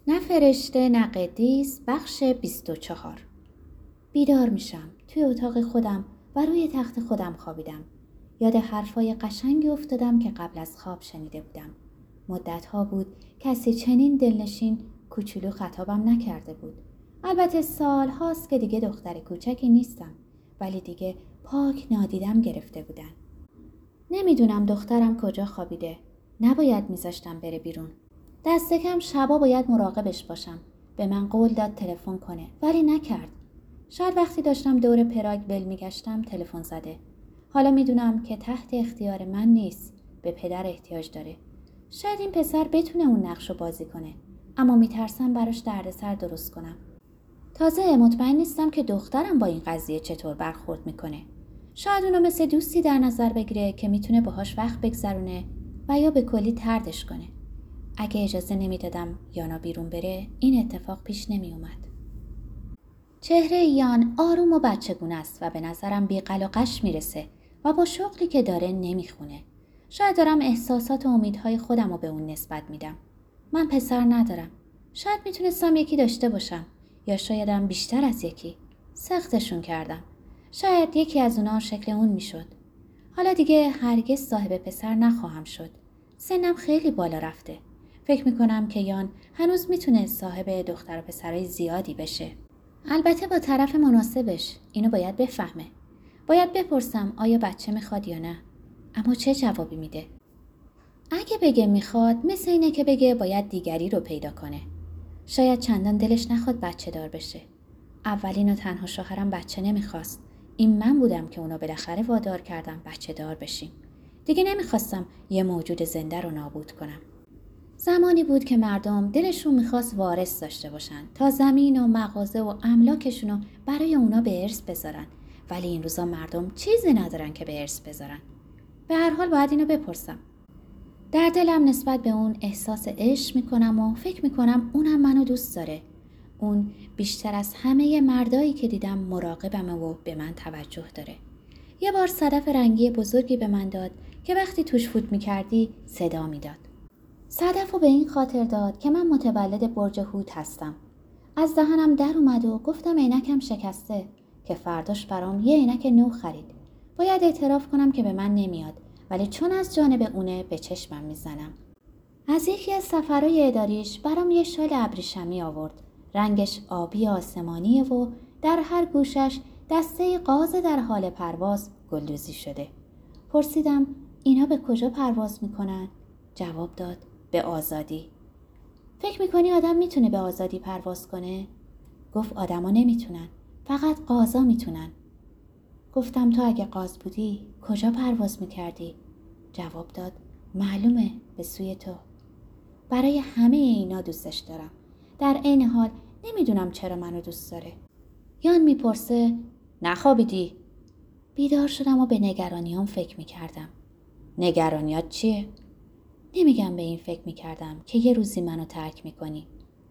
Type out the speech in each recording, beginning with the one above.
نه فرشته نه قدیس بخش 24. بیدار میشم. توی اتاق خودم و روی تخت خودم خوابیدم. یاد حرفای قشنگی افتادم که قبل از خواب شنیده بودم. مدتها بود کسی چنین دلنشین کوچولو خطابم نکرده بود. البته سال هاست که دیگه دختر کوچکی نیستم، ولی دیگه پاک نادیدم گرفته بودن. نمیدونم دخترم کجا خوابیده. نباید میذاشتم بره بیرون. دست کم شبا باید مراقبش باشم. به من قول داد تلفن کنه، ولی نکرد. شاید وقتی داشتم دور پراگ ول میگشتم تلفن زده. حالا میدونم که تحت اختیار من نیست. به پدر احتیاج داره. شاید این پسر بتونه اون نقشو بازی کنه، اما میترسم براش دردسر درست کنم. تازه مطمئن نیستم که دخترم با این قضیه چطور برخورد میکنه. شاید اونو مثل دوستی در نظر بگیره که میتونه باهاش وقت بگذرونه و یا به کلی طردش کنه. اگه اجازه نمیدادم یانا بیرون بره، این اتفاق پیش نمی اومد. چهره یان آروم و بچگونه است و به نظرم بی‌قل و قش میرسه و با شغلی که داره نمیخونه. شاید دارم احساسات و امیدهای خودم رو به اون نسبت میدم. من پسر ندارم. شاید میتونستم یکی داشته باشم، یا شایدم بیشتر از یکی. سختشون کردم. شاید یکی از اونا شکل اون میشد. حالا دیگه هرگز صاحب پسر نخواهم شد. سنم خیلی بالا رفته. فکر میکنم که یان هنوز میتونه صاحب دختر و پسرای زیادی بشه. البته با طرف مناسبش. اینو باید بفهمه. باید بپرسم آیا بچه میخواد یا نه. اما چه جوابی میده؟ اگه بگه میخواد، مثل اینه که بگه باید دیگری رو پیدا کنه. شاید چندان دلش نخواد بچه دار بشه. اولین و تنها شوهرم بچه نمیخواست. این من بودم که اونو بالاخره وادار کردم بچه دار بشیم. دیگه نمیخواستم یه موجود زنده رو نابود کنم. زمانی بود که مردم دلشون میخواست وارث داشته باشن تا زمین و مغازه و املاکشونو برای اونا به ارث بذارن، ولی این روزا مردم چیزی ندارن که به ارث بذارن. به هر حال باید اینو بپرسم. در دلم نسبت به اون احساس عشق میکنم و فکر میکنم اونم منو دوست داره. اون بیشتر از همه مردایی که دیدم مراقبمه و به من توجه داره. یه بار صدف رنگی بزرگی به من داد که وقتی توش فوت میکردی صدا میداد. صدفو به این خاطر داد که من متولد برج حوت هستم. از دهنم در اومد و گفتم عینکم شکسته، که فرداش برام یه عینک نو خرید. باید اعتراف کنم که به من نمیاد، ولی چون از جانب اونه به چشمم میزنم. از یکی از سفرهای اداریش برام یه شال ابریشمی آورد. رنگش آبی آسمانیه و در هر گوشش دسته قاز در حال پرواز گلدوزی شده. پرسیدم اینا به کجا پرواز میکنن؟ جواب داد به آزادی. فکر میکنی آدم میتونه به آزادی پرواز کنه؟ گفت آدما نمیتونن، فقط قازا میتونن. گفتم تو اگه قاز بودی کجا پرواز میکردی؟ جواب داد معلومه، به سوی تو. برای همه اینا دوستش دارم. در عین حال نمیدونم چرا منو دوست داره. یان میپرسه نخوابیدی؟ بیدار شدم و به نگرانیام فکر میکردم. نگرانیات چیه؟ نمیگم به این فکر میکردم که یه روزی منو ترک میکنی.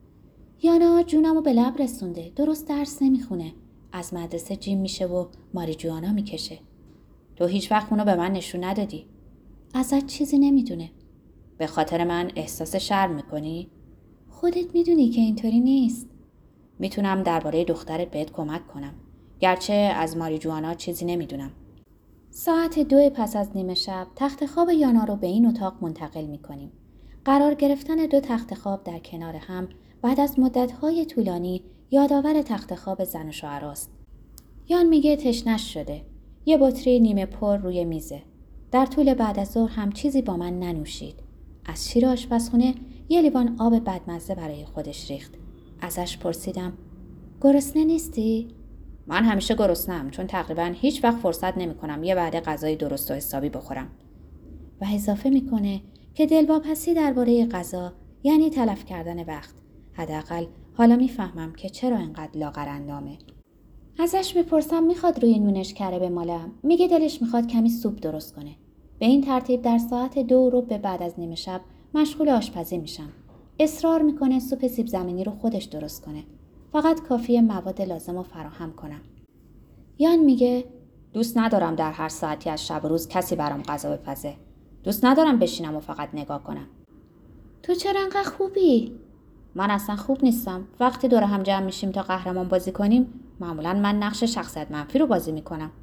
یانا جونمو به لب رسونده. درست درس نمیخونه. از مدرسه جیم میشه و ماریجوانا میکشه. تو هیچ وقت اونو به من نشون ندادی. ازت چیزی نمیدونه. به خاطر من احساس شرم میکنی؟ خودت میدونی که اینطوری نیست. میتونم درباره دخترت بهت کمک کنم، گرچه از ماریجوانا چیزی نمیدونم. ساعت 2 پس از نیمه شب تخت خواب یانا رو به این اتاق منتقل میکنیم. قرار گرفتن 2 تخت خواب در کنار هم بعد از مدت‌های طولانی یادآور تخت خواب زن و شوهراست. یان میگه تشنش شده. یه بطری نیمه پر روی میزه. در طول بعد از ظهر هم چیزی با من ننوشید. از شیر آشپزخونه یه لیوان آب بدمزه برای خودش ریخت. ازش پرسیدم گرسنه نیستی؟ من همیشه گرسنه‌ام، چون تقریباً هیچ وقت فرصت نمی‌کنم یه وعده غذای درست و حسابی بخورم. و اضافه میکنه که دلواپسی درباره غذا یعنی تلف کردن وقت. حداقل حالا میفهمم که چرا انقدر لاغرندامه. ازش میپرسم میخواد روی نونش کره بمالم. میگه دلش میخواد کمی سوپ درست کنه. به این ترتیب در ساعت 2 به بعد از نیمه شب مشغول آشپزی میشم. اصرار میکنه سوپ سیب زمینی رو خودش درست کنه. فقط کافیه مواد لازم رو فراهم کنم. یان میگه دوست ندارم در هر ساعتی از شب و روز کسی برام غذا بپزه. دوست ندارم بشینم و فقط نگاه کنم. تو چرا انقدر خوبی؟ من اصلا خوب نیستم. وقتی دور هم جمع میشیم تا قهرمان بازی کنیم، معمولا من نقش شخصیت منفی رو بازی میکنم.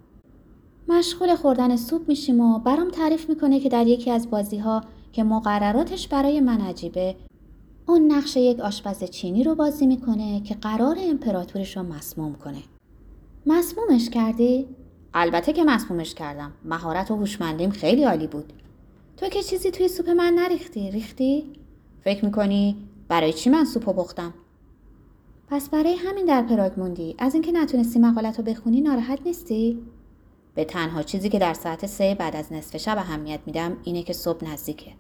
مشغول خوردن سوپ میشیم و برام تعریف میکنه که در یکی از بازی‌ها که مقرراتش برای من عجیبه، اون نقش یک آشپز چینی رو بازی میکنه که قرار امپراتورش رو مسموم کنه. مسمومش کردی؟ البته که مسمومش کردم. مهارت و هوشمندیم خیلی عالی بود. تو که چیزی توی سوپ من نریختی، ریختی؟ فکر میکنی برای چی من سوپو پختم؟ پس برای همین در پراگ موندی. از اینکه نتونستی مقالتو بخونی ناراحت نیستی؟ به تنها چیزی که در ساعت 3 بعد از نصف شب اهمیت میدم اینه که صبح نزدیکه.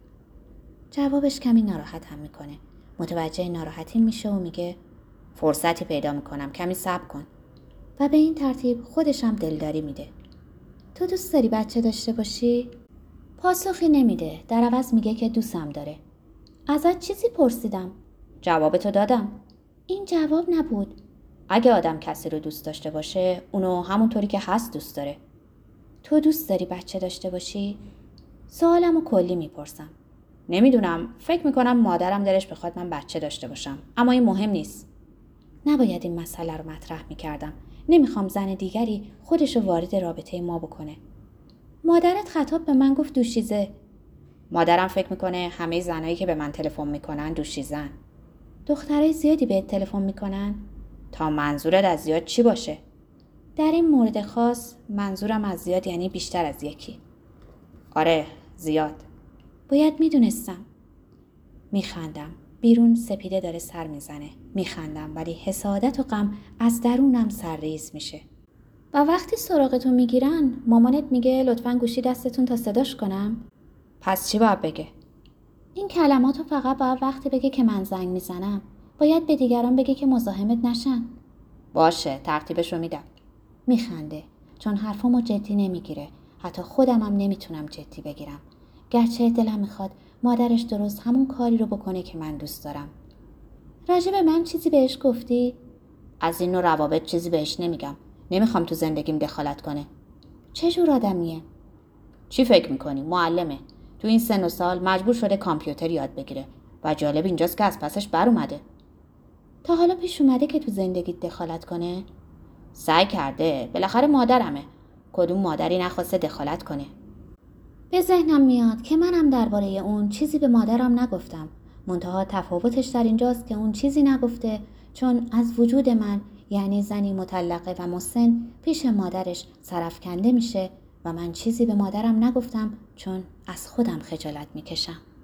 جوابش کمی ناراحت هم میکنه. متوجه ناراحتی میشه و میگه فرصتی پیدا میکنم، کمی صبر کن. و به این ترتیب خودش هم دلداری میده. تو دوست داری بچه داشته باشی؟ پاسخی نمیده. در عوض میگه که دوستم داره. ازت چیزی پرسیدم. جوابتو دادم. این جواب نبود. اگه آدم کسی رو دوست داشته باشه، اونو همونطوری که هست دوست داره. تو دوست داری بچه داشته باشی؟ سوالمو کلی میپرسم. نمیدونم، فکر میکنم مادرم دلش بخواد من بچه داشته باشم، اما این مهم نیست. نباید این مسئله رو مطرح میکردم. نمیخوام زن دیگری خودشو وارد رابطه ما بکنه. مادرت خطاب به من گفت دوشیزه. مادرم فکر میکنه همه زنایی که به من تلفن میکنن دوشیزن. دخترای زیادی بهت تلفن میکنن؟ تا منظورت از زیاد چی باشه؟ در این مورد خاص منظورم از زیاد یعنی بیشتر از یکی. آره، زیاد. باید میدونستم. میخندم. بیرون سپیده داره سر میزنه. میخندم ولی حسادت و غم از درونم سرریز میشه. و وقتی سراغتون میگیرن مامانت میگه لطفاً گوشی دستتون تا صداش کنم؟ پس چی باید بگه؟ این کلماتو فقط باید وقتی بگه که من زنگ میزنم. باید به دیگران بگه که مزاحمت نشن. باشه، ترتیبش رو میدم. میخنده چون حرفمو جدی نمیگیره. حتی خودم هم نمیتونم جدی بگیرم. گرچه دلم میخواد مادرش درست همون کاری رو بکنه که من دوست دارم. راجع به من چیزی بهش گفتی؟ از این نوع روابط چیزی بهش نمیگم. نمیخوام تو زندگیم دخالت کنه. چه جور آدمیه؟ چی فکر میکنی؟ معلمه. تو این سن و سال مجبور شده کامپیوتر یاد بگیره و جالب اینجاست که از پسش بر اومده. تا حالا پیش اومده که تو زندگیت دخالت کنه؟ سعی کرده. بالاخره مادرمه. کدوم مادری نخواسته دخالت کنه؟ به ذهنم میاد که منم درباره اون چیزی به مادرم نگفتم. منتها تفاوتش در اینجاست که اون چیزی نگفته چون از وجود من، یعنی زنی مطلقه و مسن، پیش مادرش سرافکنده میشه و من چیزی به مادرم نگفتم چون از خودم خجالت میکشم.